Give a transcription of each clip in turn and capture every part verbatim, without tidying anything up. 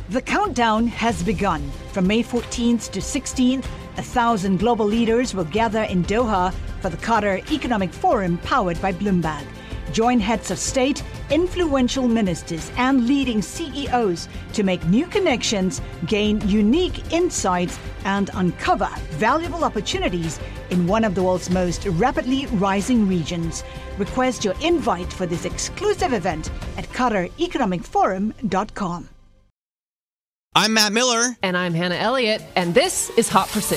The countdown has begun. From May fourteenth to sixteenth, a thousand global leaders will gather in Doha for the Qatar Economic Forum powered by Bloomberg. Join heads of state, influential ministers, and leading C E Os to make new connections, gain unique insights, and uncover valuable opportunities in one of the world's most rapidly rising regions. Request your invite for this exclusive event at qatar economic forum dot com. I'm Matt Miller. And I'm Hannah Elliott. And this is Hot Pursuit.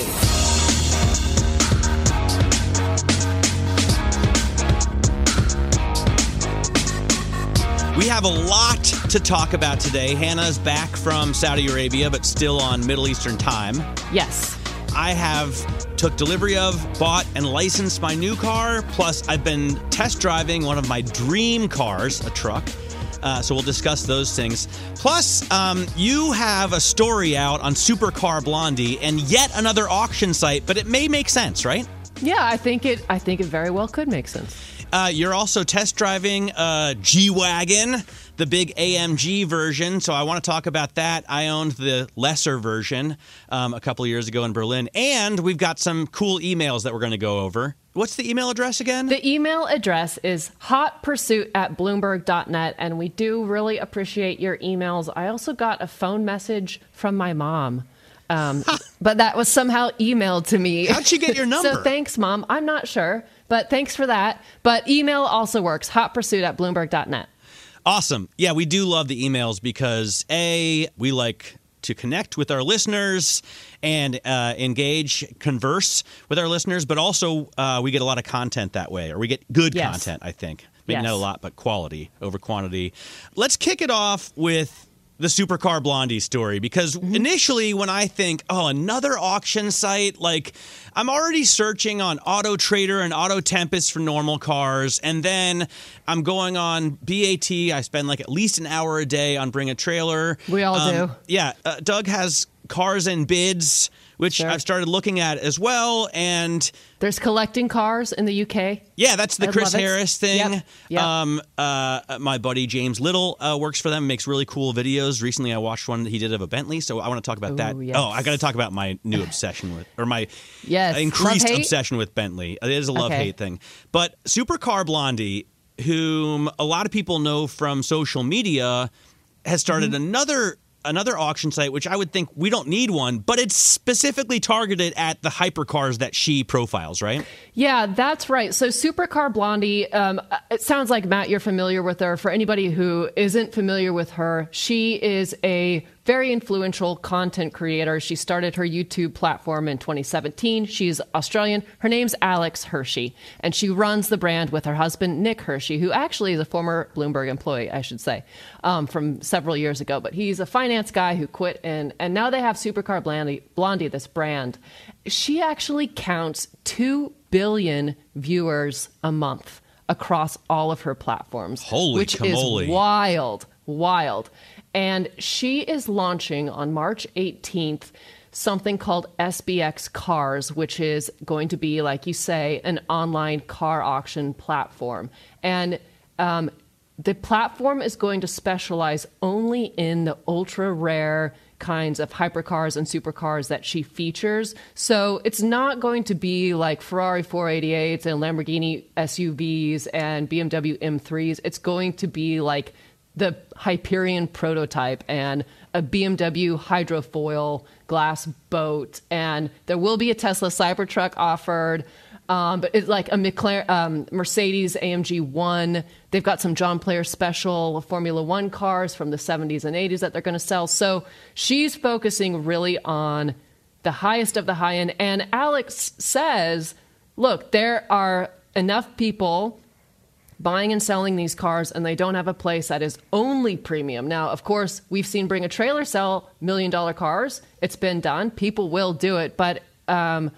We have a lot to talk about today. Hannah's back from Saudi Arabia, but still on Middle Eastern time. Yes. I have took delivery of, bought, and licensed my new car. Plus, I've been test driving one of my dream cars, a truck. Uh, so we'll discuss those things. Plus, um, you have a story out on Supercar Blondie and yet another auction site, but it may make sense, right? Yeah, I think it. I think it very well could make sense. Uh, you're also test driving a G-Wagon, the big A M G version. So I want to talk about that. I owned the lesser version um, a couple of years ago in Berlin. And we've got some cool emails that we're going to go over. What's the email address again? The email address is hotpursuit at bloomberg dot net. And we do really appreciate your emails. I also got a phone message from my mom. Um, but that was somehow emailed to me. How'd she get your number? So thanks, Mom. I'm not sure, but thanks for that. But email also works, hotpursuit at bloomberg dot net. Awesome. Yeah, we do love the emails because, A, we like to connect with our listeners and uh, engage, converse with our listeners, but also uh, we get a lot of content that way, or we get good Yes. content, I think. Maybe Yes. not a lot, but quality over quantity. Let's kick it off with the Supercar Blondie story, because mm-hmm. initially when I think, oh, another auction site, like I'm already searching on Auto Trader and Auto Tempest for normal cars, and then I'm going on B A T. I spend like at least an hour a day on Bring a Trailer. We all um, do. Yeah. Uh, Doug has Cars and Bids, which Sure. I've started looking at as well, and There's collecting cars in the U K. yeah, that's the I Chris love it. Harris thing. Yep. Yep. Um, uh, my buddy James Little uh, works for them, makes really cool videos. Recently, I watched one that he did of a Bentley, so I want to talk about Ooh, that. yes. Oh, I got to talk about my new obsession with, or my Yes. increased Love-hate? obsession with Bentley. It is a love Okay. hate thing, but Supercar Blondie, whom a lot of people know from social media, has started Mm-hmm. another. Another auction site, which I would think we don't need one, but it's specifically targeted at the hypercars that she profiles, right? Yeah, that's right. So Supercar Blondie, um, it sounds like, Matt, you're familiar with her. For anybody who isn't familiar with her, she is a very influential content creator. She started her YouTube platform in twenty seventeen. She's Australian. Her name's Alex Hershey, and she runs the brand with her husband, Nick Hershey, who actually is a former Bloomberg employee, I should say, um, from several years ago. But he's a finance guy who quit, and, and now they have Supercar Blondie, Blondie, this brand. She actually counts two billion viewers a month across all of her platforms. Holy which camole. is wild, wild. And she is launching on March eighteenth something called S B X Cars, which is going to be, like you say, an online car auction platform. And um, the platform is going to specialize only in the ultra rare kinds of hypercars and supercars that she features. So it's not going to be like Ferrari four eighty-eights and Lamborghini S U Vs and B M W M threes. It's going to be like the Hyperion prototype and a B M W hydrofoil glass boat. And there will be a Tesla Cybertruck offered. Um, but it's like a McLaren, um, Mercedes A M G one. They've got some John Player special Formula One cars from the seventies and eighties that they're going to sell. So she's focusing really on the highest of the high end. And Alex says, look, there are enough people buying and selling these cars, and they don't have a place that is only premium. Now, of course, we've seen Bring a Trailer sell million dollar cars. It's been done. People will do it. But um,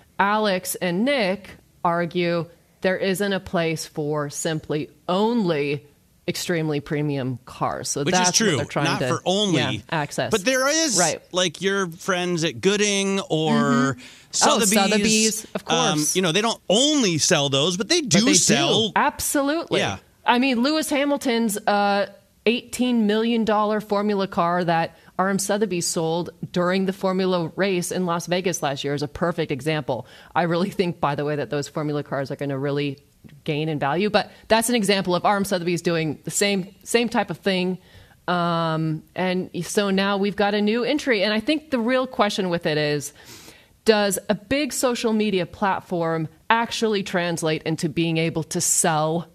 Alex and Nick argue there isn't a place for simply only extremely premium cars. So Which that's is true, what they're trying not to for only yeah, access. But there is, right. like your friends at Gooding or Mm-hmm. Sotheby's. Oh, Sotheby's, of course. Um, you know, they don't only sell those, but they do But they sell. do. Absolutely. Yeah. I mean, Lewis Hamilton's uh, eighteen million dollars Formula car that R M Sotheby's sold during the Formula race in Las Vegas last year is a perfect example. I really think, by the way, that those Formula cars are going to really gain in value. But that's an example of R M Sotheby's doing the same same type of thing. Um, and so now we've got a new entry. And I think the real question with it is, does a big social media platform actually translate into being able to sell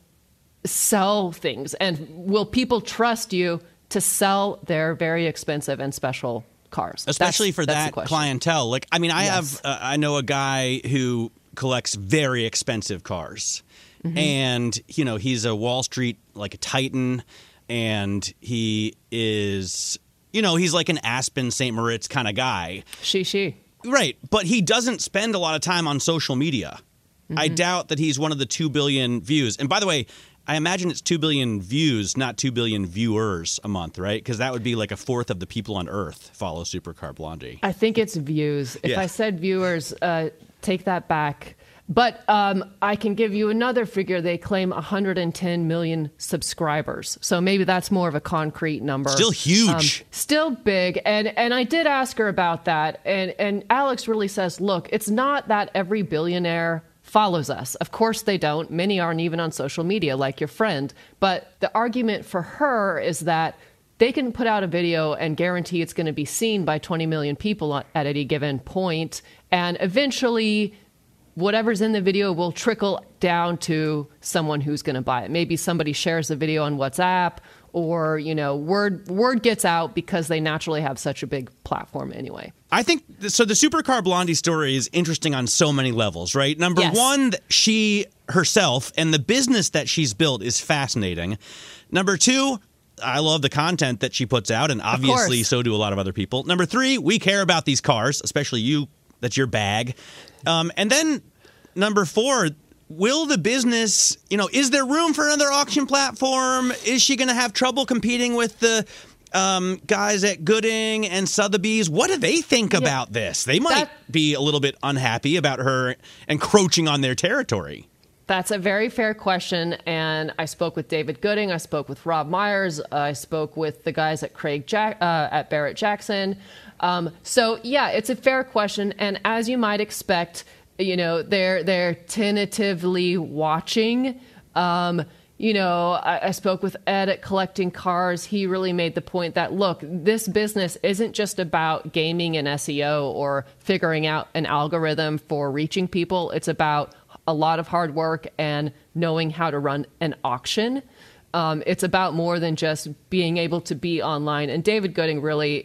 sell things? And will people trust you to sell their very expensive and special cars? Especially that's, for that's that clientele. Like, I mean, I yes. have, uh, I know a guy who collects very expensive cars. Mm-hmm. And, you know, he's a Wall Street, like a titan. And he is, you know, he's like an Aspen, Saint Moritz kind of guy. She, she. Right. But he doesn't spend a lot of time on social media. Mm-hmm. I doubt that he's one of the two billion views. And by the way, I imagine it's two billion views, not two billion viewers a month, right? Because that would be like a fourth of the people on Earth follow Supercar Blondie. I think it's views. If Yeah. I said viewers, uh, take that back. But um, I can give you another figure. They claim one hundred ten million subscribers. So maybe that's more of a concrete number. Still huge. Um, still big. And and I did ask her about that. And, and Alex really says, look, it's not that every billionaire follows us. Of course they don't. Many aren't even on social media, like your friend. But the argument for her is that they can put out a video and guarantee it's going to be seen by twenty million people at any given point. And eventually, whatever's in the video will trickle down to someone who's going to buy it. Maybe somebody shares the video on WhatsApp, or, you know, word word gets out because they naturally have such a big platform anyway. I think so. The Supercar Blondie story is interesting on so many levels, right? Number Yes. one, she herself and the business that she's built is fascinating. Number two, I love the content that she puts out, and obviously course. so do a lot of other people. Number three, we care about these cars, especially you. That's your bag. Um, and then number four, will the business, you know, is there room for another auction platform? Is she going to have trouble competing with the um, guys at Gooding and Sotheby's? What do they think about this? They might That- be a little bit unhappy about her encroaching on their territory. That's a very fair question. And I spoke with David Gooding. I spoke with Rob Myers. I spoke with the guys at Craig Jack, uh, at Barrett Jackson. Um, so, yeah, it's a fair question. And as you might expect, you know, they're they're tentatively watching. Um, you know, I, I spoke with Ed at Collecting Cars. He really made the point that, look, this business isn't just about gaming and S E O or figuring out an algorithm for reaching people. It's about a lot of hard work and knowing how to run an auction. Um, it's about more than just being able to be online. And David Gooding really...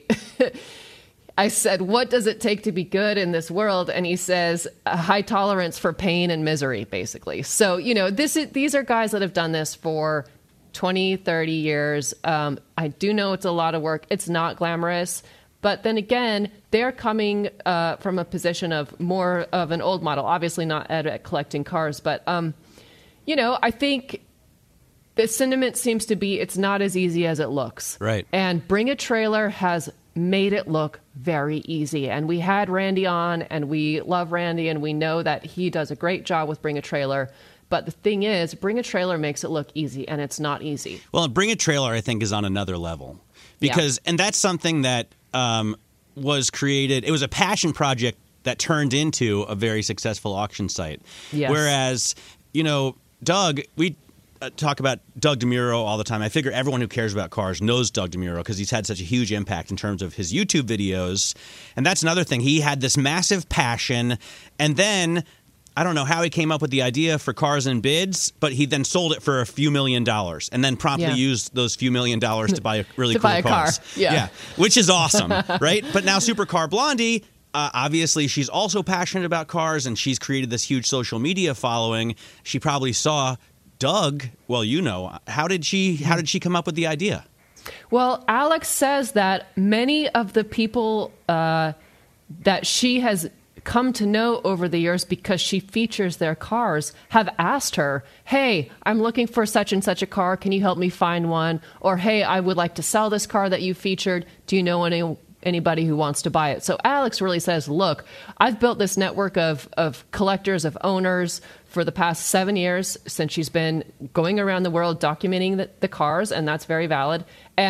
I said, what does it take to be good in this world? And he says, a high tolerance for pain and misery, basically. So, you know, this is, these are guys that have done this for twenty, thirty years. Um, I do know it's a lot of work. It's not glamorous. But then again, they're coming uh, from a position of more of an old model. Obviously not at, at Collecting Cars. But, um, you know, I think the sentiment seems to be it's not as easy as it looks. Right. And Bring a Trailer has made it look very easy. And we had Randy on, and we love Randy, and we know that he does a great job with Bring a Trailer. But the thing is, Bring a Trailer makes it look easy, and it's not easy. Well, Bring a Trailer, I think, is on another level. Because, yeah. and that's something that um, was created, it was a passion project that turned into a very successful auction site. Yes. Whereas, you know, Doug, we Uh, talk about Doug DeMuro all the time. I figure everyone who cares about cars knows Doug DeMuro because he's had such a huge impact in terms of his YouTube videos. And that's another thing. He had this massive passion, and then I don't know how he came up with the idea for Cars and Bids, but he then sold it for a few million dollars and then promptly Yeah. used those few million dollars to buy a really To cool buy a cars. car. Yeah. yeah, which is awesome, right? But now Supercar Blondie, Uh, obviously, she's also passionate about cars, and she's created this huge social media following. She probably saw Doug. Well, you know, how did she? How did she come up with the idea? Well, Alex says that many of the people uh, that she has come to know over the years because she features their cars have asked her, hey, I'm looking for such and such a car. Can you help me find one? Or, hey, I would like to sell this car that you featured. Do you know any anybody who wants to buy it? So Alex really says, look, I've built this network of, of collectors, of owners for the past seven years since she's been going around the world documenting the, the cars, and that's very valid. And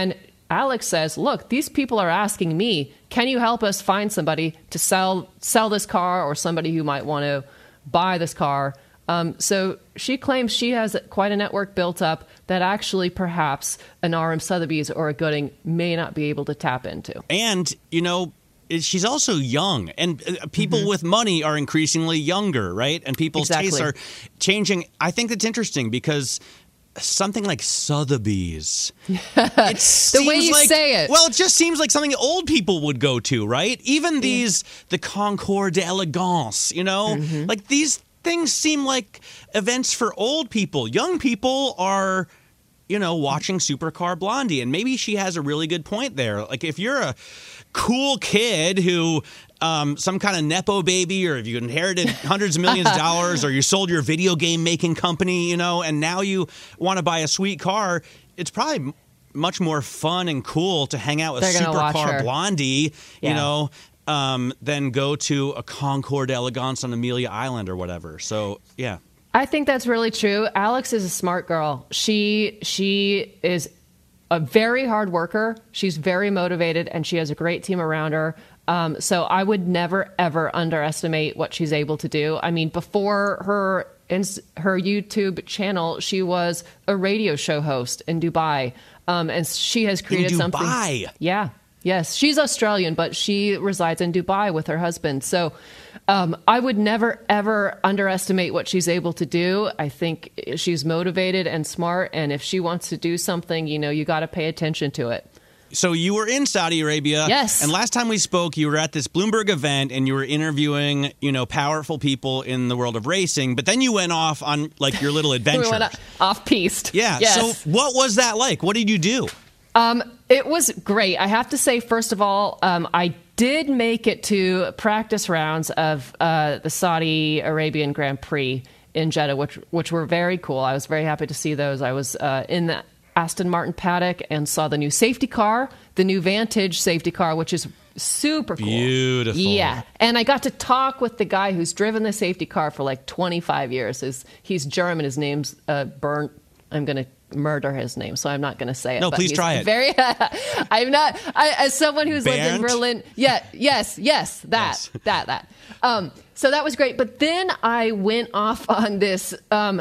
Alex says, look, these people are asking me, can you help us find somebody to sell sell this car or somebody who might want to buy this car? Um, so she claims she has quite a network built up that actually perhaps an R M Sotheby's or a Gooding may not be able to tap into. And, you know, she's also young, and people mm-hmm. with money are increasingly younger, right? And people's exactly. tastes are changing. I think that's interesting because something like Sotheby's, it the way you like, say it. Well, it just seems like something old people would go to, right? Even these, yeah. the Concours d'Elegance, you know, mm-hmm. like these things seem like events for old people. Young people are, you know, watching Supercar Blondie, and maybe she has a really good point there. Like if you're a cool kid who um, some kind of Nepo baby, or if you inherited hundreds of millions of dollars, or you sold your video game making company, you know, and now you want to buy a sweet car, it's probably m- much more fun and cool to hang out with Supercar Blondie, yeah. you know, um, than go to a Concours d'Elegance on Amelia Island or whatever. So, yeah. I think that's really true. Alex is a smart girl. She she is a very hard worker. She's very motivated, and she has a great team around her. Um, so I would never, ever underestimate what she's able to do. I mean, before her in her YouTube channel, she was a radio show host in Dubai, um, and she has created in something. Dubai. Yeah. Yes, she's Australian, but she resides in Dubai with her husband. So um, I would never, ever underestimate what she's able to do. I think she's motivated and smart. And if she wants to do something, you know, you got to pay attention to it. So you were in Saudi Arabia. Yes. And last time we spoke, you were at this Bloomberg event and you were interviewing, you know, powerful people in the world of racing. But then you went off on like your little adventure. we went off-piste. Yeah. Yes. So what was that like? What did you do? Um, it was great. I have to say, first of all, um, I did make it to practice rounds of uh, the Saudi Arabian Grand Prix in Jeddah, which which were very cool. I was very happy to see those. I was uh, in the Aston Martin paddock and saw the new safety car, the new Vantage safety car, which is super cool. Beautiful. Yeah. And I got to talk with the guy who's driven the safety car for like twenty-five years. He's, he's German. His name's uh, Bernd. I'm going to murder his name, so I'm not going to say it. No, but please try it. Very, I'm not. I, as someone who's lived in Bernd? Berlin, yeah, yes, yes, that, Yes. that, that. Um, so that was great. But then I went off on this um,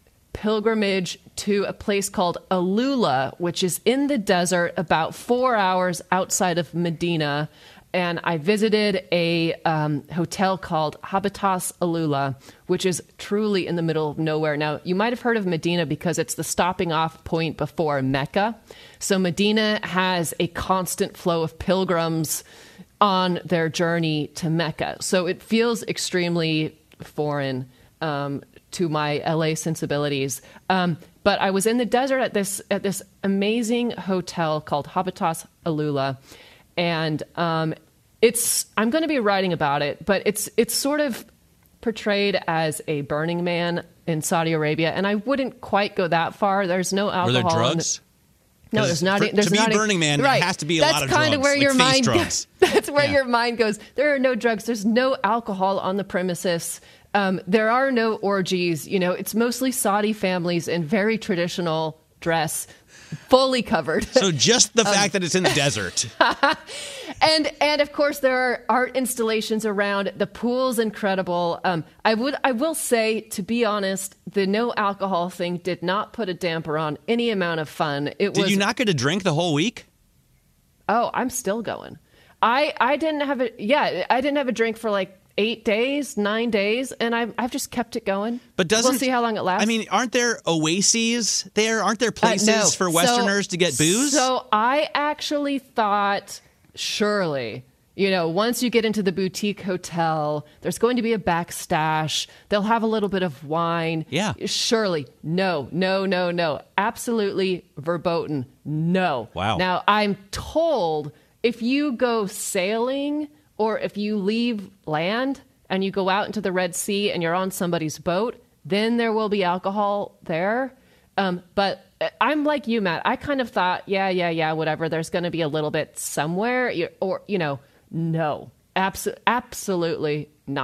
pilgrimage to a place called Alula, which is in the desert, about four hours outside of Medina. And I visited a um, hotel called Habitas Alula, which is truly in the middle of nowhere. Now, you might have heard of Medina because it's the stopping off point before Mecca. So Medina has a constant flow of pilgrims on their journey to Mecca. So it feels extremely foreign um, to my L A sensibilities. Um, but I was in the desert at this at this amazing hotel called Habitas Alula. And um, it's I'm going to be writing about it, but it's it's sort of portrayed as a Burning Man in Saudi Arabia, and I wouldn't quite go that far. There's no alcohol. Were there in drugs? the, no, there's not. For, there's to not be a, Burning Man, right. there has to be a that's lot of kind drugs. Of where like your face mind drugs. That's where Yeah. your mind goes. There are no drugs. There's no alcohol on the premises. Um, there are no orgies. You know, it's mostly Saudi families in very traditional dress, fully covered. So just the fact that it's in the desert. And and of course there are art installations around. The pool's incredible. Um, I would I will say, to be honest, the no alcohol thing did not put a damper on any amount of fun. It Did was. you not get a drink the whole week? Oh, I'm still going. I I didn't have a yeah I didn't have a drink for like eight days, nine days, and I've I've just kept it going. But doesn't we'll see how long it lasts. I mean, aren't there oases there? Aren't there Uh, places no. for Westerners So- to get booze? So I actually thought, surely, you know, once you get into the boutique hotel, there's going to be a backstash. They'll have a little bit of wine. Yeah. Surely. No, no, no, no. Absolutely verboten. No. Wow. Now, I'm told if you go sailing or if you leave land and you go out into the Red Sea and you're on somebody's boat, then there will be alcohol there. Um, but I'm like you, Matt. I kind of thought, yeah, yeah, yeah, whatever. There's going to be a little bit somewhere, or, you know, no, abso- absolutely not.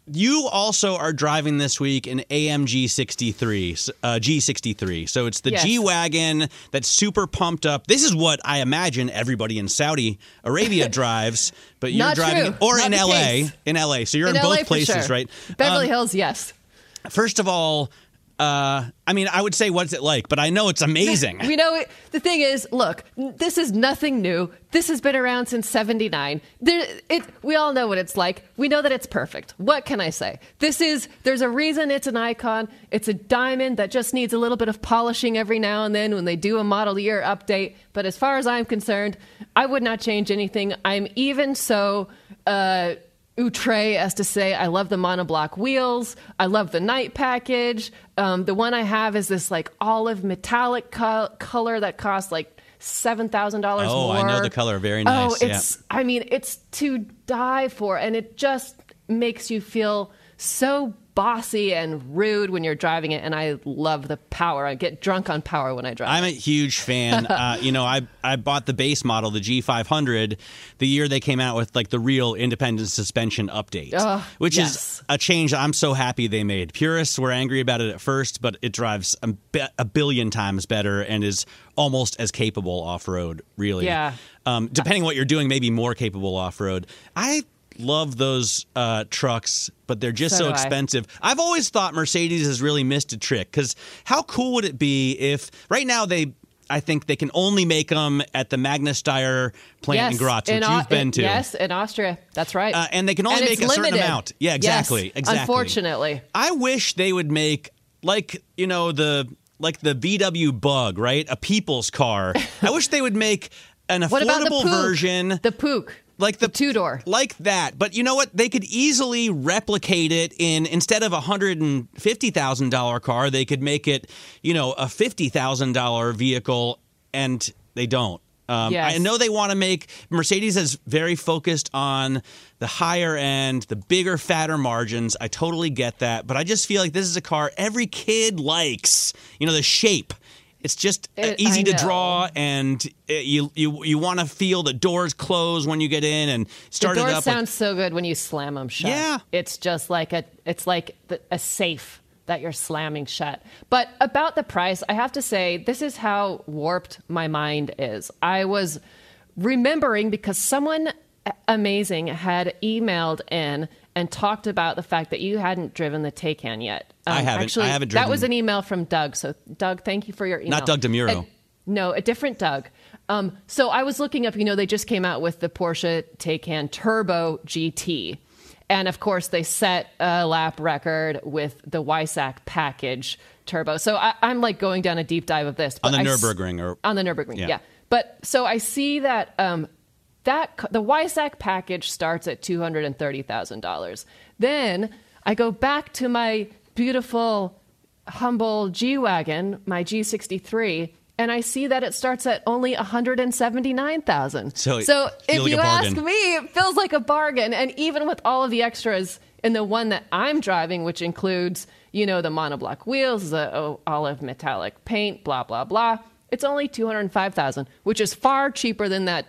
you also are driving this week an A M G sixty-three, uh, G sixty-three. So it's the Yes. G-Wagon that's super pumped up. This is what I imagine everybody in Saudi Arabia drives, but you're Not driving true. or Not in the L A. case. In L A. So you're in, In L A both for places, sure. right? Beverly Um, Hills, yes. First of all, uh, I mean, I would say what's it like, but I know it's amazing. We know it, the thing is, look, this is nothing new. This has been around since seventy-nine. There, it, we all know what it's like. We know that it's perfect. What can I say? This is, there's a reason it's an icon. It's a diamond that just needs a little bit of polishing every now and then when they do a model year update. But as far as I'm concerned, I would not change anything. I'm even so... Uh, outre as to say I love the monoblock wheels. I love the night package. Um, the one I have is this like olive metallic co- color that costs like seven thousand dollars Oh, more. I know the color. Very nice. Oh, it's, yeah. I mean, it's to die for. And it just makes you feel so bossy and rude when you're driving it. And I love the power. I get drunk on power when I drive. I'm a huge fan. uh, you know, I I bought the base model, the G five hundred, the year they came out with like the real independent suspension update, Oh, which yes. is a change I'm so happy they made. Purists were angry about it at first, but it drives a, bi- a billion times better and is almost as capable off-road, really. Yeah. Um, depending what you're doing, maybe more capable off-road. I love those uh, trucks, but they're just So so do I. expensive. I've always thought Mercedes has really missed a trick, because how cool would it be if right now they, I think they can only make them at the Magna Steyr plant in Graz, which Au- you've been to. Yes, in Austria. That's right. Uh, and they can only And make it's a certain limited. amount. Yeah, exactly. Yes, exactly. Unfortunately. I wish they would make, like, you know, the like the V W Bug, right? A people's car. I wish they would make an What about the affordable Pook? version. The Pook. Like the, the two-door. Like that. But you know what? They could easily replicate it in, instead of a one hundred fifty thousand dollars car, they could make it, you know, a fifty thousand dollars vehicle, and they don't. Um, Yes. I know they want to make, Mercedes is very focused on the higher end, the bigger, fatter margins. I totally get that. But I just feel like this is a car every kid likes. You know, the shape. It's just uh, It- easy I to know. draw, and uh, you you you want to feel the doors close when you get in and start The it door up. sounds so good when you slam them shut. Yeah. It's just like a, it's like the, a safe that you're slamming shut. But about the price, I have to say, this is how warped my mind is. I was remembering because someone amazing had emailed in and talked about the fact that you hadn't driven the Taycan yet. I haven't. Actually, I haven't That was driven- an email from Doug. So, Doug, thank you for your email. Not Doug DeMuro. And- no, a different Doug. Um, so I was looking up, you know, they just came out with the Porsche Taycan Turbo G T. And of course, they set a lap record with the Weissach package turbo. So I, I'm like going down a deep dive of this. on but the I s- Nürburgring, or on the Nürburgring, Yeah. yeah. But so I see that um, that c- the Weissach package starts at two hundred and thirty thousand dollars. Then I go back to my beautiful, humble G wagon, my G sixty-three, and I see that it starts at only one hundred and seventy-nine thousand. So it so if feels like you a ask bargain. me, it feels like a bargain. And even with all of the extras in the one that I'm driving, which includes, you know, the monoblock wheels, the oh, olive metallic paint, blah blah blah. It's only two hundred five thousand dollars, which is far cheaper than that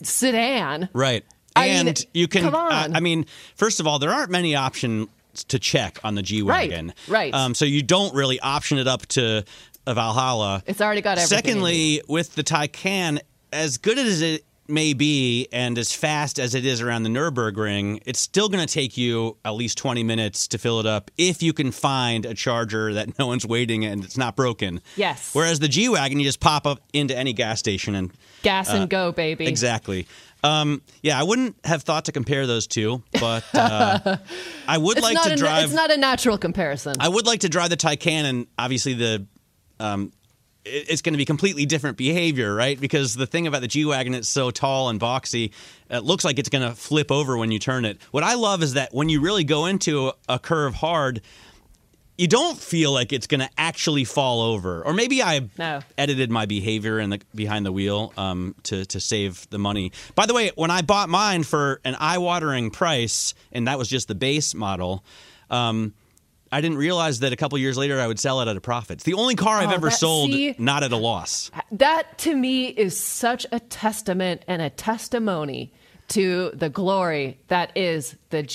sedan. right. I and mean, you can. come Uh, on. I mean, first of all, there aren't many options to check on the G wagon. right. Um, so you don't really option it up to a Valhalla. It's already got everything. you need. Secondly, with the Taycan, as good as it may be and as fast as it is around the Nürburgring, it's still going to take you at least twenty minutes to fill it up if you can find a charger that no one's waiting and it's not broken. Yes. Whereas the G-Wagon, you just pop up into any gas station and Gas and go, baby. exactly. Um, yeah, I wouldn't have thought to compare those two, but uh, I would It's like not to a, drive. It's not a natural comparison. I would like to drive the Taycan, and obviously the um, it- it's going to be completely different behavior, right? Because the thing about the G-Wagon, it's so tall and boxy, it looks like it's going to flip over when you turn it. What I love is that when you really go into a, a curve hard, you don't feel like it's going to actually fall over. Or maybe I No. edited my behavior in the behind the wheel um, to to save the money. By the way, when I bought mine for an eye-watering price, and that was just the base model, um, I didn't realize that a couple years later I would sell it at a profit. It's the only car I've Oh, ever that- sold see? not at a loss. That to me is such a testament and a testimony to the glory that is the G.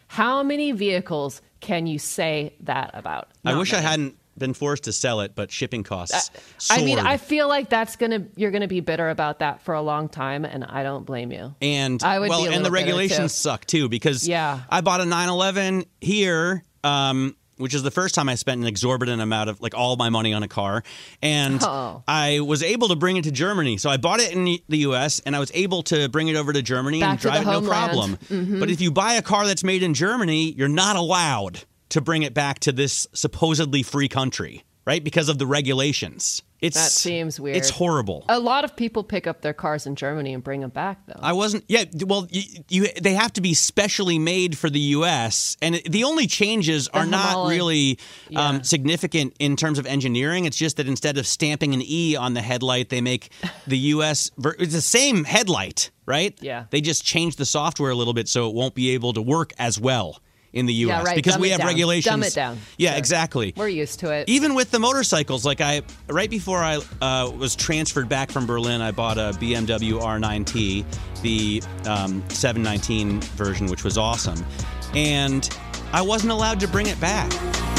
How many vehicles can you say that about? I Not wish many. I hadn't been forced to sell it, but shipping costs I soared. mean, I feel like that's gonna you're gonna be bitter about that for a long time, and I don't blame you. And I would well, be a and the little bitter, regulations too. suck too because Yeah. I bought a nine eleven here, um, which is the first time I spent an exorbitant amount of like all my money on a car, and Oh. I was able to bring it to Germany. So I bought it in the U S and I was able to bring it over to Germany Back and to the drive it no homeland. problem. Mm-hmm. But if you buy a car that's made in Germany, you're not allowed to bring it back to this supposedly free country, right? Because of the regulations. It's, That seems weird. It's horrible. A lot of people pick up their cars in Germany and bring them back, though. I wasn't. Yeah, well, you, you they have to be specially made for the U S, and it, the only changes are not homolo- really um, Yeah. significant in terms of engineering. It's just that instead of stamping an E on the headlight, they make the U S. Ver- it's the same headlight, right? Yeah. They just change the software a little bit so it won't be able to work as well in the U S Yeah, right. because Dumb we it have down. regulations. Dumb it down. Yeah, Sure. exactly. We're used to it. Even with the motorcycles, like I, right before I uh, was transferred back from Berlin, I bought a B M W R nine T, the um, seven nineteen version, which was awesome. And I wasn't allowed to bring it back.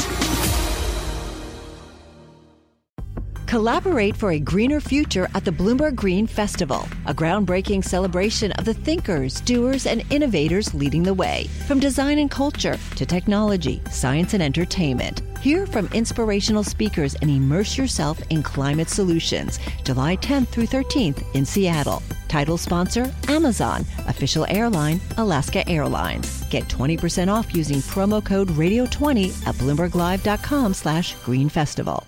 Collaborate for a greener future at the Bloomberg Green Festival, a groundbreaking celebration of the thinkers, doers, and innovators leading the way. From design and culture to technology, science, and entertainment. Hear from inspirational speakers and immerse yourself in climate solutions. July tenth through thirteenth in Seattle. Title sponsor, Amazon. Official airline, Alaska Airlines. Get twenty percent off using promo code radio twenty at bloomberglive.com slash green festival.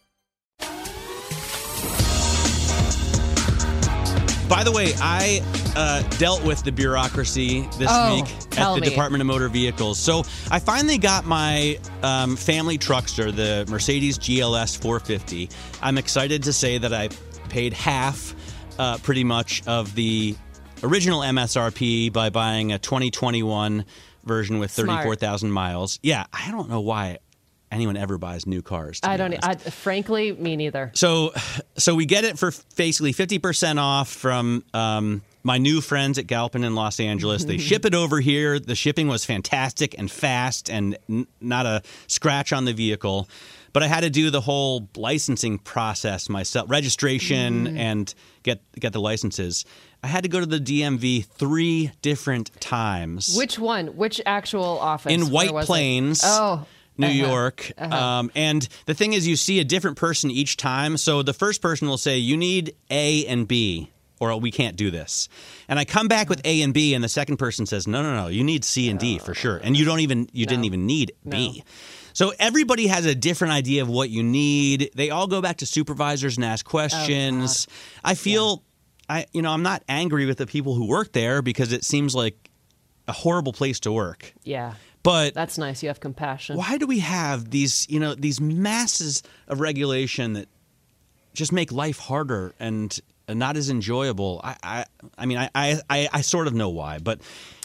By the way, I uh, dealt with the bureaucracy this Oh, week at tell the me. Department of Motor Vehicles. So I finally got my um, family truckster, the Mercedes G L S four fifty. I'm excited to say that I paid half, uh, pretty much, of the original M S R P by buying a twenty twenty-one version with Smart. thirty-four thousand miles. Yeah, I don't know why anyone ever buys new cars. to I be don't. honest. I, frankly, me neither. So, so we get it for basically fifty percent off from um, my new friends at Galpin in Los Angeles. They ship it over here. The shipping was fantastic and fast and n- not a scratch on the vehicle. But I had to do the whole licensing process myself, registration Mm. and get get the licenses. I had to go to the D M V three different times. Which one? Which actual office? In Where White was it? Plains. Oh. New uh-huh, York. uh-huh. Um, and the thing is, you see a different person each time. So the first person will say, you need A and B, or we can't do this. And I come back with A and B, and the second person says, no, no, no, you need C and D for sure. And you don't even, you didn't even need B. So everybody has a different idea of what you need. They all go back to supervisors and ask questions. I feel, I you know, I'm not angry with the people who work there because it seems like a horrible place to work. Yeah. But That's nice. You have compassion. why do we have these, you know, these masses of regulation that just make life harder and not as enjoyable? I, I, I mean, I, I, I sort of know why, but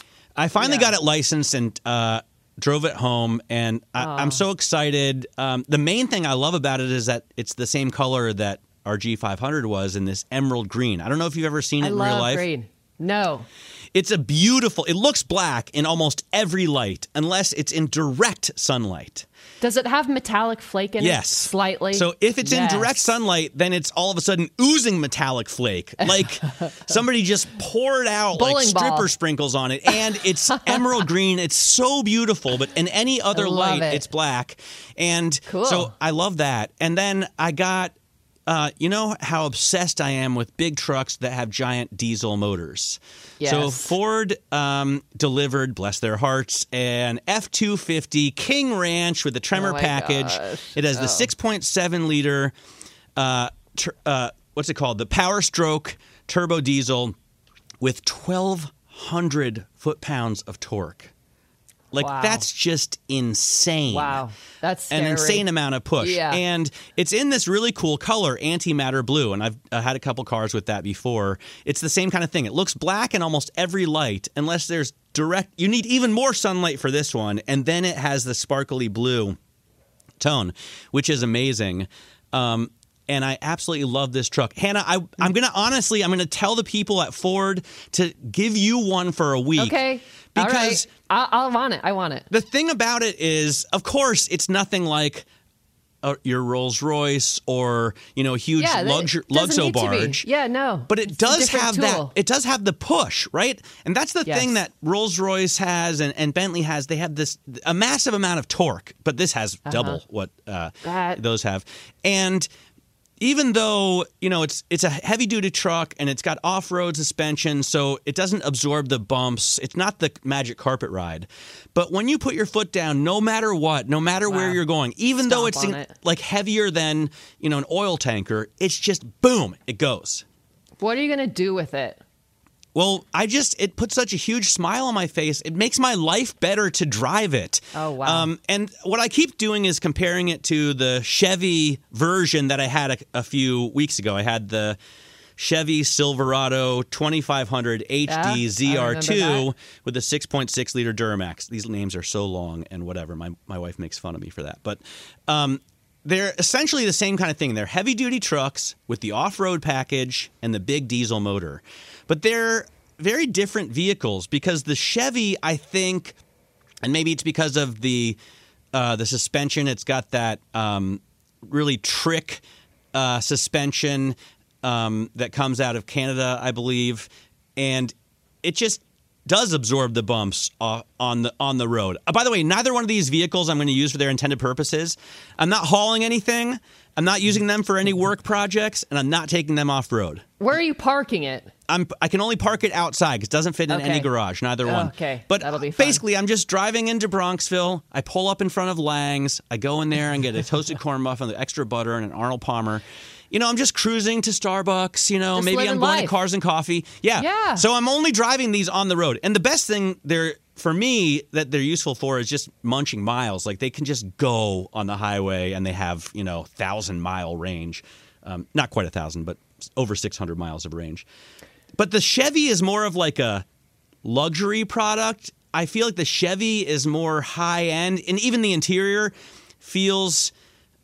I finally Yeah. got it licensed and uh, drove it home, and I, I'm so excited. Um, the main thing I love about it is that it's the same color that our G five hundred was, in this emerald green. I don't know if you've ever seen it I in love real life. green. No. It's a beautiful, it looks black in almost every light, unless it's in direct sunlight. Does it have metallic flake in Yes. it? Slightly. So if it's Yes. in direct sunlight, then it's all of a sudden oozing metallic flake. Like somebody just poured out like Bowling stripper ball. sprinkles on it. And it's emerald green. It's so beautiful. But in any other love light, it. it's black. And Cool. so I love that. And then I got, uh, you know how obsessed I am with big trucks that have giant diesel motors. So Yes. Ford um, delivered, bless their hearts, an F two fifty King Ranch with the Tremor Oh my package. gosh. It has the six point seven liter, uh, tur- uh, what's it called? The Power Stroke turbo diesel with twelve hundred foot-pounds of torque. Like, Wow. that's just insane. Wow. That's An scary. insane amount of push. Yeah. And it's in this really cool color, antimatter blue. And I've uh, had a couple cars with that before. It's the same kind of thing. It looks black in almost every light, unless there's direct. You need even more sunlight for this one. And then it has the sparkly blue tone, which is amazing. Um, and I absolutely love this truck. Hannah, I, I'm going to honestly, I'm going to tell the people at Ford to give you one for a week. Okay. Because All right. I, I want it. I want it. The thing about it is, of course, it's nothing like uh, your Rolls Royce or, you know, a huge yeah, luxury doesn't Luxo need to be. barge. Yeah, no. But it It's a does different have tool. that. It does have the push, right? And that's the Yes. thing that Rolls Royce has and, and Bentley has. They have this a massive amount of torque, but this has Uh-huh. double what uh, That- those have. And even though, you know, it's it's a heavy duty truck and it's got off-road suspension, so it doesn't absorb the bumps. It's not the magic carpet ride. But when you put your foot down, no matter what, no matter Wow. where you're going, even though Stomp it's on in, it. like heavier than, you know, an oil tanker, it's just boom, it goes. What are you going to do with it? Well, I just, it puts such a huge smile on my face. It makes my life better to drive it. Oh, wow. Um, and what I keep doing is comparing it to the Chevy version that I had a, a few weeks ago. I had the Chevy Silverado twenty-five hundred H D Yeah, I Z R remember two that. with a six point six liter Duramax. These names are so long and whatever. My, my wife makes fun of me for that. But um, they're essentially the same kind of thing. They're heavy-duty trucks with the off-road package and the big diesel motor. But they're very different vehicles because the Chevy, I think, and maybe it's because of the uh, the suspension, it's got that um, really trick uh, suspension um, that comes out of Canada, I believe, and it just does absorb the bumps uh, on the on the road. Uh, by the way, neither one of these vehicles I'm going to use for their intended purposes. I'm not hauling anything. I'm not using them for any work projects, and I'm not taking them off road. Where are you parking it? I'm I can only park it outside because it doesn't fit in Okay. any garage, neither one. Okay, But that'll be fun. basically, I'm just driving into Bronxville. I pull up in front of Lang's. I go in there and get a toasted corn muffin with extra butter and an Arnold Palmer. You know, I'm just cruising to Starbucks. You know, Just maybe I'm living going life. to Cars and Coffee. Yeah. Yeah. So I'm only driving these on the road. And the best thing they're for me that they're useful for is just munching miles. Like they can just go on the highway and they have, you know, thousand mile range. Um, not quite a thousand, but over six hundred miles of range. But the Chevy is more of like a luxury product. I feel like the Chevy is more high end, and even the interior feels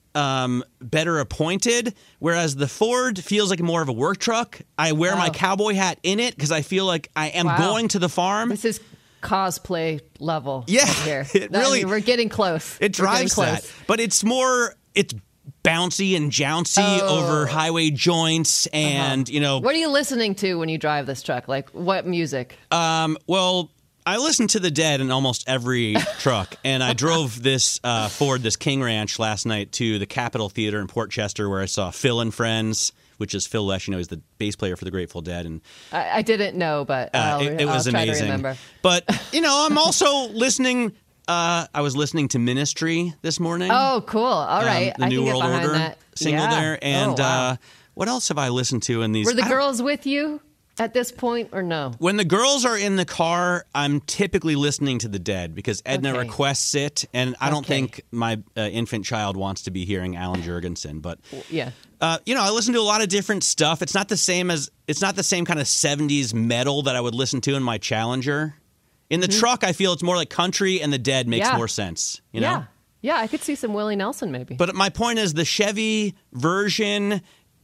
um, better appointed, whereas the Ford feels like more of a work truck. I wear my Oh. cowboy hat in it because I feel like I am Wow. going to the farm. This is cosplay level. Yeah, right here. it I really- mean, we're getting close. It We're getting drives close. that, but it's more it's bouncy and jouncy Oh. over highway joints, and you know, What are you listening to when you drive this truck? Like what music? Um, well, I listen to the Dead in almost every truck, and I drove this uh, Ford, this King Ranch, last night to the Capitol Theater in Port Chester, where I saw Phil and Friends, which is Phil Lesh. You know, he's the bass player for the Grateful Dead, and I, I didn't know, but uh, I'll, it, it was I'll try amazing. to remember. But you know, I'm also listening. Uh, I was listening to Ministry this morning. Oh, cool. All um, right. the I New can World get behind Order that. single Yeah. there, and oh, wow. uh, what else have I listened to in these? Were the I don't- girls with you at this point or no? When the girls are in the car, I'm typically listening to the Dead because Edna Okay. requests it, and I don't Okay. think my uh, infant child wants to be hearing Alan Jurgensen. But Yeah. uh, you know, I listen to a lot of different stuff. It's not the same as it's not the same kind of seventies metal that I would listen to in my Challenger. In the truck, I feel it's more like country, and the Dead makes Mm-hmm. Yeah. more sense. You know. Yeah. Yeah, I could see some Willie Nelson maybe. But my point is the Chevy version,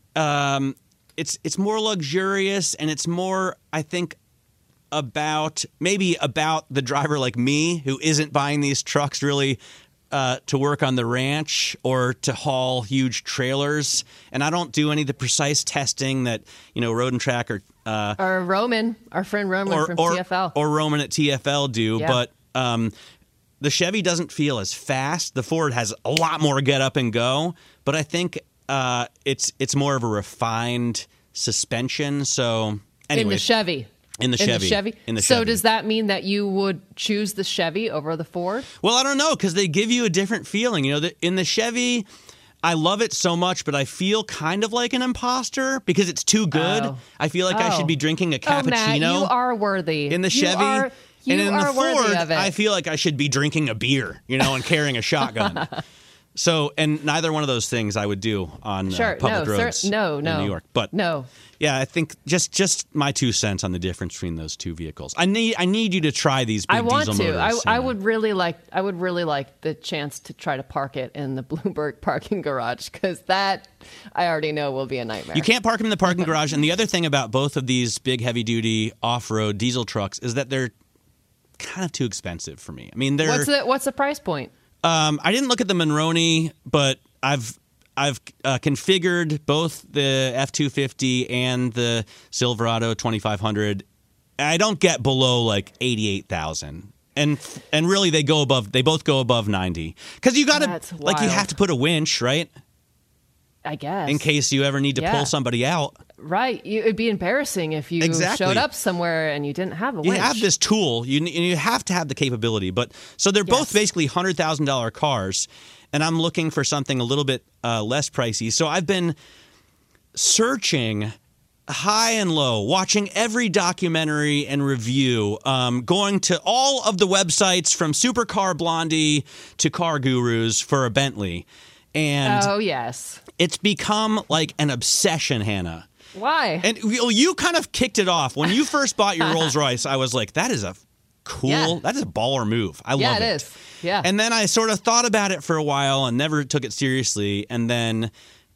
um, it's it's more luxurious and it's more, I think, about maybe about the driver like me who isn't buying these trucks really uh, to work on the ranch or to haul huge trailers. And I don't do any of the precise testing that, you know, Road and Track or uh, or Roman, our friend Roman or, from or, T F L. or Roman at T F L do, Yeah. but um, the Chevy doesn't feel as fast. The Ford has a lot more get up and go, but I think uh, it's it's more of a refined suspension. So anyway, in the Chevy. In the In Chevy. the Chevy. In the so Chevy. does that mean that you would choose the Chevy over the Ford? Well, I don't know because they give you a different feeling. You know, the, in the Chevy, I love it so much, but I feel kind of like an imposter because it's too good. Oh. I feel like I Oh. should be drinking a Oh, Matt, cappuccino. you are worthy. In the You Chevy, are- you and in are the worthy Ford, of it. I feel like I should be drinking a beer, you know, and carrying a shotgun. So, and neither one of those things I would do on Sure. uh, public no, roads sir, no, no. in New York. But no. yeah, I think just just my two cents on the difference between those two vehicles. I need I need you to try these big I want diesel to. motors. I, I Hannah. would really like. I would really like the chance to try to park it in the Bloomberg parking garage because that I already know will be a nightmare. You can't park them in the parking garage. And the other thing about both of these big heavy duty off road diesel trucks is that they're kind of too expensive for me. I mean, they're What's the What's the price point? Um, I didn't look at the Monroney, but I've I've uh, configured both the F two fifty and the Silverado twenty-five hundred. I don't get below like eighty-eight thousand. And and really they go above they both go above ninety. Cuz you got to like you have to put a winch, right? I guess. In case you ever need to Yeah. pull somebody out. Right. You, it'd be embarrassing if you Exactly. showed up somewhere and you didn't have a You winch. have this tool. You you have to have the capability. But so they're both Yes. basically one hundred thousand dollars cars, and I'm looking for something a little bit uh, less pricey. So I've been searching high and low, watching every documentary and review, um, going to all of the websites from Supercar Blondie to Car Gurus for a Bentley. And Oh, yes. it's become like an obsession, Hannah. Why? And you you kind of kicked it off. When you first bought your Rolls Royce, I was like, that is a cool, Yeah. that is a baller move. I yeah, love it it. is. Yeah. And then I sort of thought about it for a while and never took it seriously. And then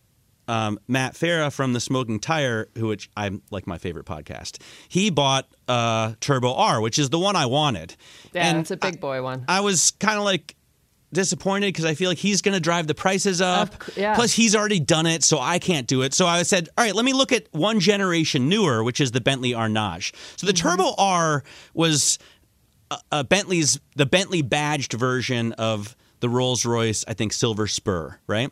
um, Matt Farah from The Smoking Tire, who which I'm like my favorite podcast, he bought uh, Turbo R, which is the one I wanted. yeah, and it's a big boy one. I was kind of like disappointed because I feel like he's going to drive the prices up. Of c- yeah. Plus, he's already done it, so I can't do it. So I said, all right, let me look at one generation newer, which is the Bentley Arnage. So the Mm-hmm. Turbo R was a, a Bentley's the Bentley badged version of the Rolls-Royce, I think, Silver Spur, right?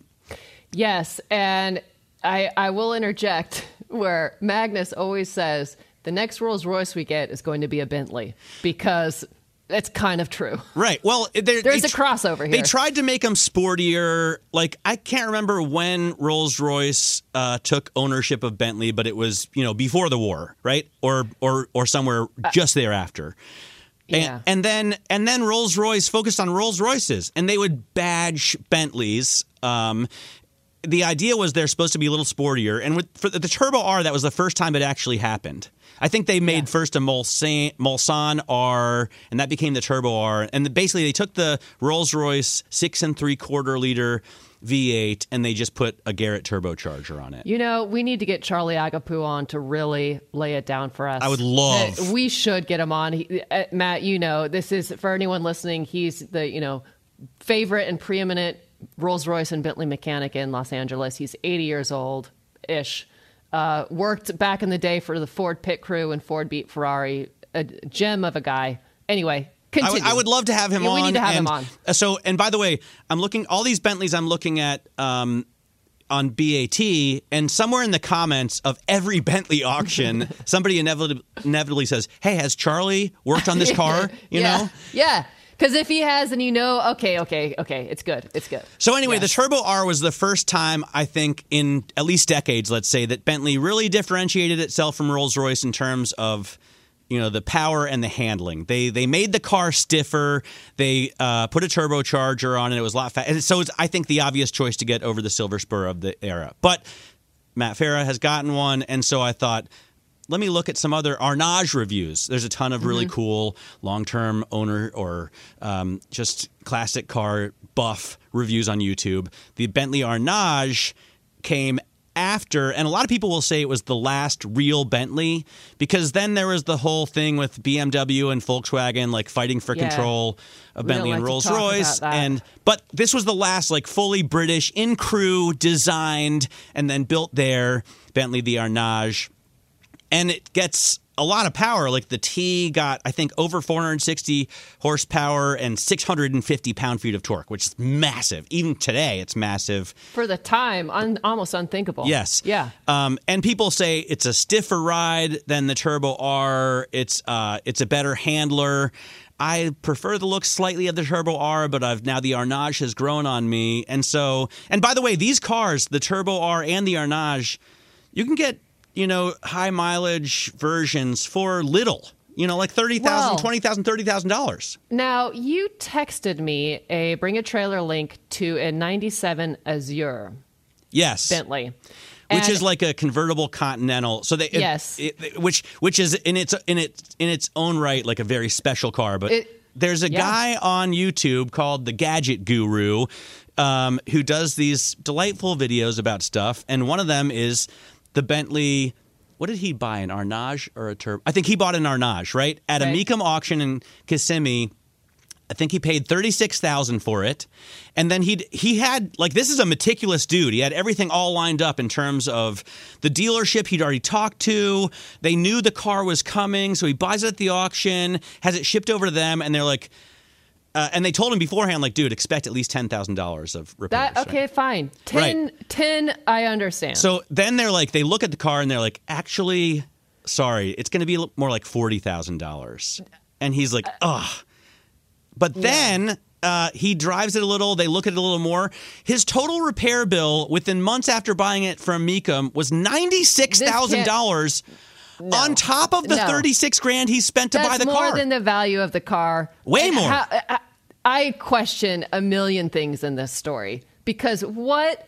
Yes, and I I will interject where Magnus always says the next Rolls Royce we get is going to be a Bentley because it's kind of true. Right. Well, there- There's they a tr- crossover here. They tried to make them sportier. Like, I can't remember when Rolls-Royce uh, took ownership of Bentley, but it was, you know, before the war, right? Or or or somewhere just thereafter. And, Yeah. and then and then Rolls-Royce focused on Rolls-Royces, and they would badge Bentleys. Um, the idea was they're supposed to be a little sportier, and with for the, the Turbo R, that was the first time it actually happened. I think they made Yeah. first a Mulsanne, Mulsanne R, and that became the Turbo R. And basically, they took the Rolls-Royce six and three quarter liter V eight, and they just put a Garrett turbocharger on it. You know, we need to get Charlie Agapou on to really lay it down for us. I would love- Uh, We should get him on. He, uh, Matt, you know, this is, for anyone listening, he's the, you know, favorite and preeminent Rolls-Royce and Bentley mechanic in Los Angeles. He's eighty years old-ish. Uh, worked back in the day for the Ford pit crew and Ford beat Ferrari. A gem of a guy. Anyway, I continue. would, I would love to have him Yeah, on. we need to have and, him on. uh, So, and by the way, I'm looking all these Bentleys. I'm looking at um, on B A T, and somewhere in the comments of every Bentley auction, somebody inevitably, inevitably says, "Hey, has Charlie worked on this car?" You yeah. know. Yeah. Because if he has, and you know, okay, okay, okay, it's good. It's good. So anyway, Yeah. the Turbo R was the first time, I think, in at least decades, let's say, that Bentley really differentiated itself from Rolls-Royce in terms of, you know, the power and the handling. They they made the car stiffer. They uh, put a turbocharger on it. It was a lot faster. So it's, I think, the obvious choice to get over the Silver Spur of the era. But Matt Farah has gotten one, and so I thought, let me look at some other Arnage reviews. There's a ton of really cool long-term owner or um, just classic car buff reviews on YouTube. The Bentley Arnage came after, and a lot of people will say it was the last real Bentley, because then there was the whole thing with B M W and Volkswagen like fighting for Yeah. control of We don't Bentley and like to talk Rolls-Royce. about that. And but this was the last like fully British, in crew, designed, and then built there, Bentley the Arnage. And it gets a lot of power. Like the T got, I think, over four hundred sixty horsepower and six hundred fifty pound-feet of torque, which is massive. Even today, it's massive. For the time, un- almost unthinkable. Yes. Yeah. Um, and people say it's a stiffer ride than the Turbo R. It's uh, it's a better handler. I prefer the look slightly of the Turbo R, but I've now the Arnage has grown on me. And so, and by the way, these cars, the Turbo R and the Arnage, you can get, you know, high mileage versions for little. You know, like thirty thousand dollars, Well, twenty thousand dollars, thirty thousand dollars. Now, you texted me a Bring a Trailer link to a ninety-seven Azure Yes. Bentley. Which And- is like a convertible Continental. So they it- Yes. it- it- which which is in its in its in its own right like a very special car, but It- there's a yeah. guy on YouTube called the Gadget Guru um, who does these delightful videos about stuff, and one of them is the Bentley. What did he buy, an Arnage or a Turbo? I think he bought an Arnage, right? At a Right. Mecum auction in Kissimmee. I think he paid thirty-six thousand dollars for it. And then he he had, like, this is a meticulous dude. He had everything all lined up in terms of the dealership he'd already talked to. They knew the car was coming, so he buys it at the auction, has it shipped over to them, and they're like, uh, and they told him beforehand, like, dude, expect at least ten thousand dollars of repairs. That okay, right? fine. ten, Right. ten, I understand. So then they're like, they look at the car and they're like, actually, sorry, it's going to be more like forty thousand dollars. And he's like, ugh. But then uh, he drives it a little. They look at it a little more. His total repair bill within months after buying it from Mecum was ninety-six thousand dollars No. on top of the No. thirty-six grand he spent to That's buy the more car. than the value of the car. Way And more. how- I, I question a million things in this story because what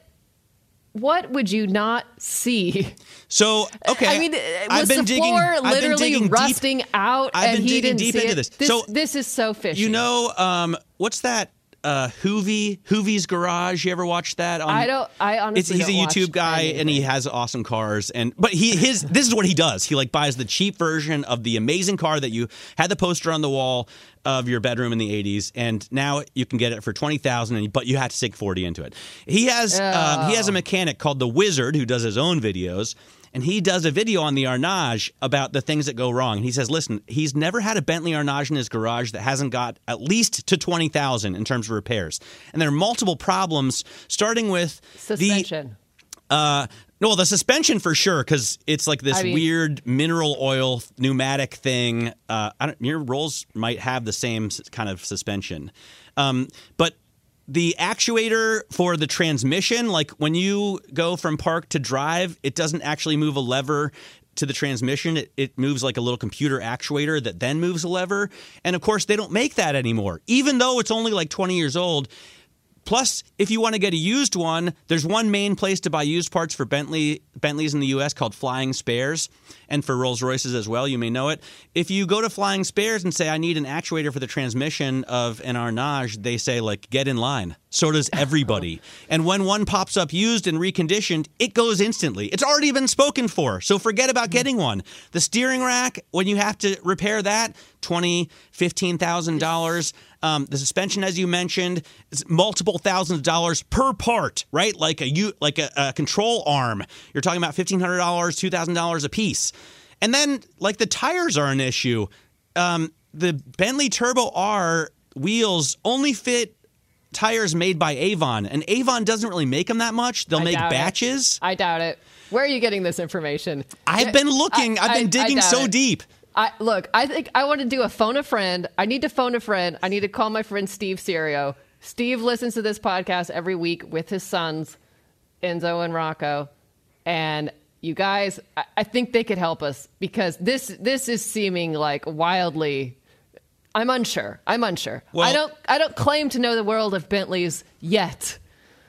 what would you not see? So, okay. I mean, I've was been the digging, floor I've been literally digging deep- rusting out I've and been he digging didn't deep see into it? this. This, So, this is so fishy. You know, um, what's that? Uh, Hoovie, Hoovie's Garage. You ever watch that? On, I don't. I It's, honestly he's don't a watch YouTube guy and he anything. has awesome cars. And but he his this is what he does. He like buys the cheap version of the amazing car that you had the poster on the wall of your bedroom in the eighties, and now you can get it for twenty thousand dollars, but you have to stick forty into it. He has um, he has a mechanic called the Wizard who does his own videos. And he does a video on the Arnage about the things that go wrong. And he says, listen, he's never had a Bentley Arnage in his garage that hasn't got at least to twenty thousand in terms of repairs. And there are multiple problems, starting with Suspension. the uh, no, the suspension for sure, because it's like this I mean- weird mineral oil pneumatic thing. Uh, I don't, your Rolls might have the same s- kind of suspension, um, but. The actuator for the transmission, like when you go from park to drive, it doesn't actually move a lever to the transmission. It, it moves like a little computer actuator that then moves a lever. And of course, they don't make that anymore, even though it's only like twenty years old. Plus, if you want to get a used one, there's one main place to buy used parts for Bentley Bentleys in the U S called Flying Spares, and for Rolls-Royces as well. You may know it. If you go to Flying Spares and say, I need an actuator for the transmission of an Arnage, they say, like, get in line. So does everybody. And when one pops up used and reconditioned, it goes instantly. It's already been spoken for, so forget about getting one. The steering rack, when you have to repair that, twenty thousand dollars, fifteen thousand dollars. Um, the suspension, as you mentioned, is multiple thousands of dollars per part, right? Like a U, like a, a control arm. You're talking about fifteen hundred dollars, two thousand dollars a piece. And then, like, the tires are an issue. Um, the Bentley Turbo R wheels only fit tires made by Avon, and Avon doesn't really make them that much. They'll I make doubt it. batches. I doubt it. Where are you getting this information? I've been looking. I- I've been I- I digging doubt so it. deep. I look, I think I want to do a phone a friend. I need to phone a friend. I need to call my friend Steve Serio. Steve listens to this podcast every week with his sons, Enzo and Rocco. And you guys, I, I think they could help us because this this is seeming like wildly I'm unsure. I'm unsure. Well- I don't I don't claim to know the world of Bentleys yet.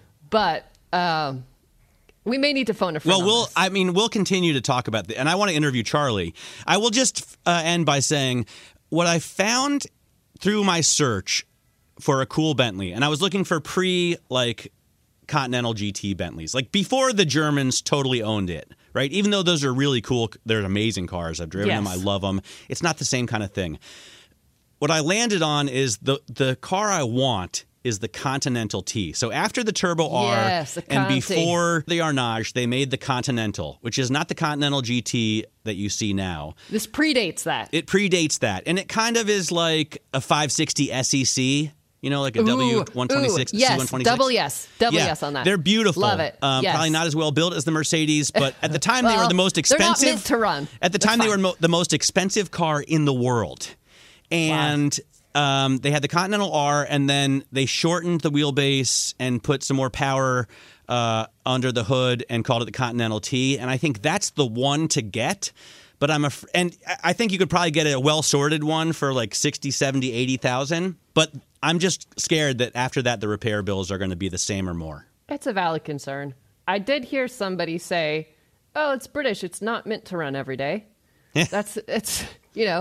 But um we may need to phone a friend. Well, on we'll. this. I mean, we'll continue to talk about the, and I want to interview Charlie. I will just uh, end by saying what I found through my search for a cool Bentley, and I was looking for pre like Continental G T Bentleys, like before the Germans totally owned it, right? Even though those are really cool, they're amazing cars. I've driven Yes. them. I love them. It's not the same kind of thing. What I landed on is the the car I want is the Continental T. So after the Turbo Yes, R the and Conti. before the Arnage, they made the Continental, which is not the Continental G T that you see now. This predates that. It predates that, and it kind of is like a five sixty S E C, you know, like a W one twenty-six, ooh, yes, C one twenty-six. double yes, double Yeah, yes on that. They're beautiful. Love it. Um, Yes. Probably not as well built as the Mercedes, but at the time they Well, were the most they're not expensive. meant to run. At the That's time, they fine. were mo- the most expensive car in the world, and. Um, they had the Continental R, and then they shortened the wheelbase and put some more power uh, under the hood and called it the Continental T. And I think that's the one to get. but I'm a, and I think you could probably get a well-sorted one for like sixty, seventy, eighty thousand. But I'm just scared that after that, the repair bills are going to be the same or more. It's a valid concern. I did hear somebody say, oh, it's British. It's not meant to run every day. That's, it's, you know,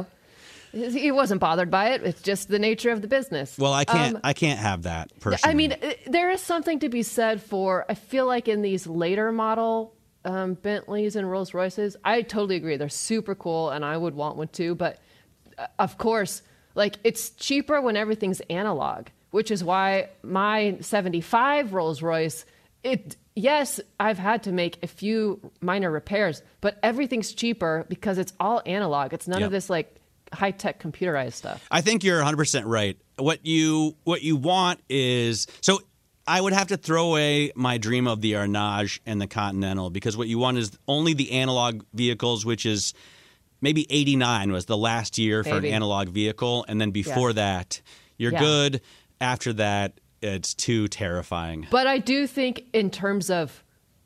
he wasn't bothered by it. It's just the nature of the business. Well, I can't, um, I can't have that personally. I mean, there is something to be said for, I feel like in these later model um, Bentleys and Rolls Royces, I totally agree. They're super cool and I would want one too. But uh, of course, like it's cheaper when everything's analog, which is why my seventy-five Rolls Royce, it, yes, I've had to make a few minor repairs, but everything's cheaper because it's all analog. It's none Yep. of this like high-tech computerized stuff. I think you're one hundred percent right. What you what you want is so I would have to throw away my dream of the Arnage and the Continental because what you want is only the analog vehicles, which is maybe eighty-nine was the last year for Maybe. an analog vehicle, and then before Yeah. that, you're Yeah. good. After that, it's too terrifying. But I do think in terms of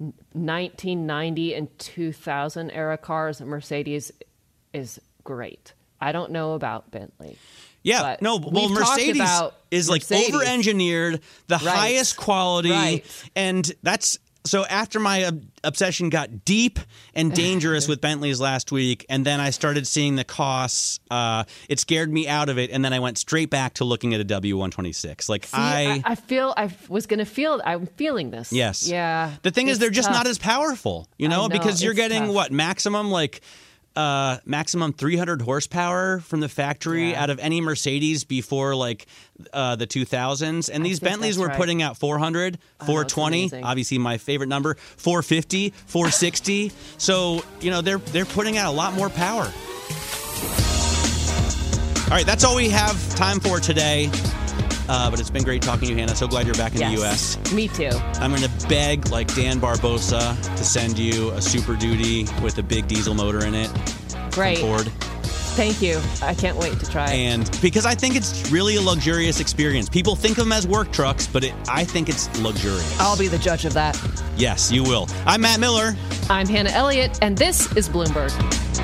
nineteen ninety and two thousand era cars, Mercedes is great. I don't know about Bentley. Yeah, But no, well, we've talked Mercedes about is like Mercedes. over-engineered, the Right. highest quality, Right. and that's so. After my ob- obsession got deep and dangerous with Bentleys last week, and then I started seeing the costs, uh, it scared me out of it, and then I went straight back to looking at a W one twenty-six. Like See, I, I, I feel I was going to feel. I'm feeling this. yes, Yeah. The thing is, It's they're just tough. not as powerful, you know, I know, because you're it's getting tough. what maximum like. Uh, maximum three hundred horsepower from the factory Yeah. out of any Mercedes before like uh, the two thousands. And these think Bentleys that's were right. putting out four hundred, four twenty, amazing. obviously my favorite number, four fifty, four sixty. So, you know, they're they're putting out a lot more power. All right, that's all we have time for today. Uh, but it's been great talking to you, Hannah. So glad you're back in Yes. the U S. Me too. I'm going to beg, like Dan Barbosa, to send you a Super Duty with a big diesel motor in it. Great. Ford. Thank you. I can't wait to try it. And because I think it's really a luxurious experience. People think of them as work trucks, but it, I think it's luxurious. I'll be the judge of that. Yes, you will. I'm Matt Miller. I'm Hannah Elliott, and this is Bloomberg.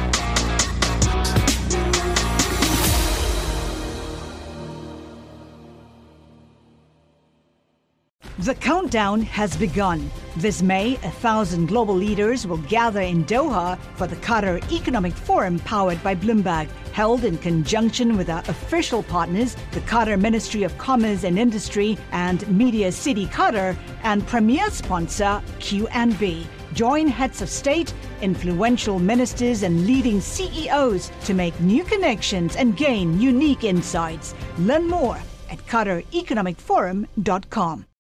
The countdown has begun. This May, a thousand global leaders will gather in Doha for the Qatar Economic Forum powered by Bloomberg, held in conjunction with our official partners, the Qatar Ministry of Commerce and Industry and Media City Qatar, and premier sponsor Q and B. Join heads of state, influential ministers, and leading C E Os to make new connections and gain unique insights. Learn more at qatar economic forum dot com.